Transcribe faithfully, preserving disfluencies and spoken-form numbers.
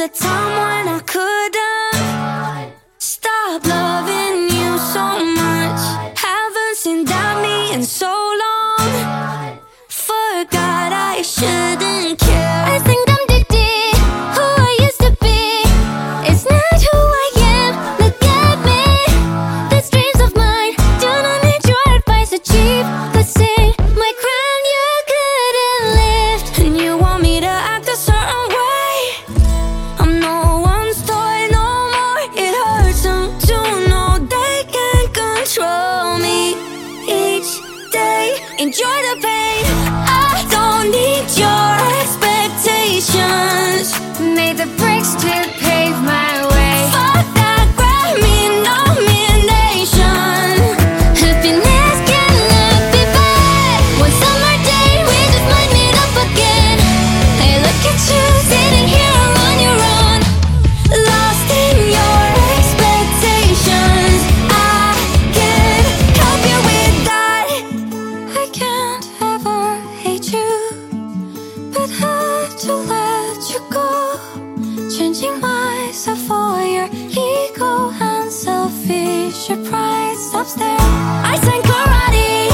a time when I couldn't stop loving you so much. Haven't seen that me in so long. Forgot I shouldn't care. I think I'm did who I used to be. It's not who I am. Look at me. These dreams of mine do not need your advice to achieve. But say my crown you couldn't lift, and you want me to act a certain way. I'm no one's toy no more. It hurts them to know they can control me each day. Enjoy the pain. I don't need your expectations. Made the bricks to pave my way. Fuck that Grammy nomination. Happiness cannot be bad. One summer day we just might meet up again. Hey, look at you sitting here on your own, lost in your expectations. I can help you with that. I can't ever hate you, but had to let you go. Changing myself for your ego and selfish. Your pride stops there. I sang karate